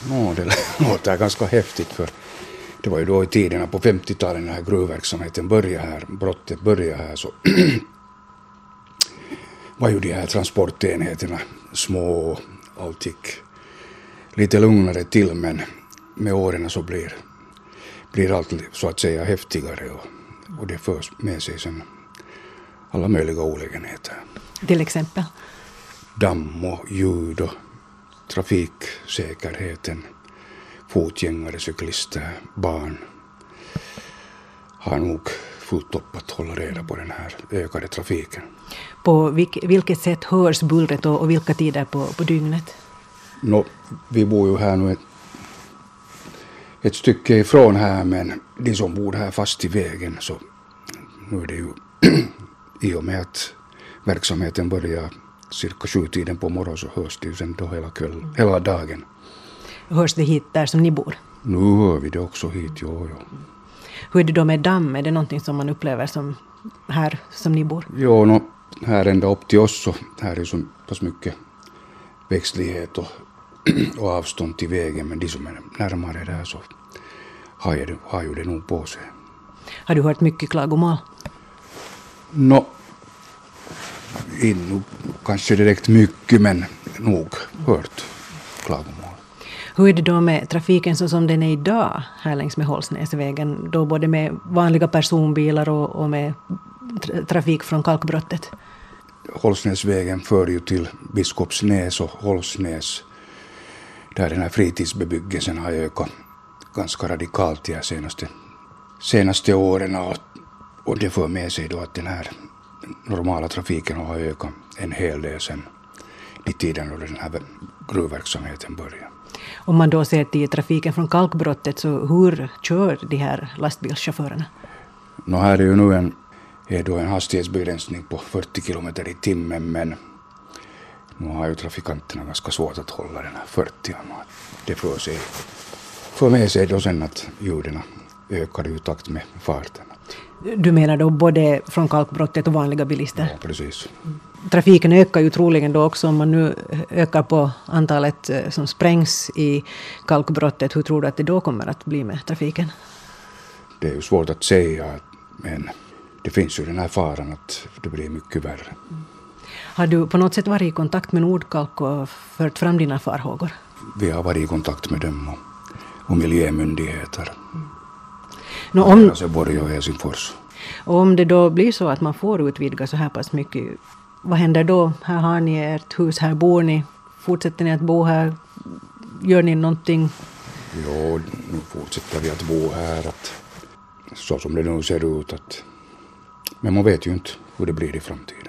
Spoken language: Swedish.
Det låter ganska häftigt, för det var ju då i tiderna på 50-talet när gruvverksamheten började här, brottet började här, så var ju de här transportenheterna små, allt gick lite lugnare till, men med åren så blir allt så att säga häftigare, och det för med sig sen alla möjliga olägenheter. Till exempel? Damm och ljud och trafiksäkerheten, fotgängare, cyklister, barn har nog fullt upp att hålla reda på den här ökade trafiken. På vilket sätt hörs bullret och vilka tider på dygnet? Vi bor ju här nu ett stycke ifrån här, men de som bor här fast i vägen, så nu är det ju i och med att verksamheten börjar cirka 7-tiden på morgonen, så hörs det ju sen då hela dagen. Hörs det hit där som ni bor? Nu hör vi det också hit, jo. Hur är det då med damm? Är det någonting som man upplever som här som ni bor? Jo, här ända upp till oss, så här är så pass mycket växtlighet och avstånd till vägen, men de som är närmare där så har ju det nog på sig. Har du hört mycket klagomål? Kanske direkt mycket, men nog hört klagomål. Hur är det då med trafiken så som den är idag här längs med Hållsnäsvägen, då både med vanliga personbilar och med trafik från Kalkbrottet? Hållsnäsvägen för ju till Biskopsnäs och Hållsnäs, där den här fritidsbebyggelsen har ökat ganska radikalt de senaste åren, och det för med sig då att den här normala trafiken har ökat en hel del sen i tiden då den här gruvverksamheten började. Om man då ser till trafiken från Kalkbrottet, så hur kör de här lastbilschaufförerna? Här är ju nu en hastighetsbegränsning på 40 km i timmen, men nu har ju trafikanterna ganska svårt att hålla den här 40. Det för med sig då sen att ljuden ökar i takt med farten. Du menar då både från Kalkbrottet och vanliga bilister? Ja, precis. Trafiken ökar ju troligen då också om man nu ökar på antalet som sprängs i Kalkbrottet. Hur tror du att det då kommer att bli med trafiken? Det är ju svårt att säga, men det finns ju den här faran att det blir mycket värre. Har du på något sätt varit i kontakt med Nordkalk och fört fram dina farhågor? Vi har varit i kontakt med dem och miljömyndigheter. Borg och Helsingfors. Och om det då blir så att man får utvidga så här pass mycket, vad händer då? Här har ni ert hus, här bor ni. Fortsätter ni att bo här? Gör ni någonting? Jo, nu fortsätter vi att bo här. Så som det nu ser ut. Men man vet ju inte hur det blir i framtiden.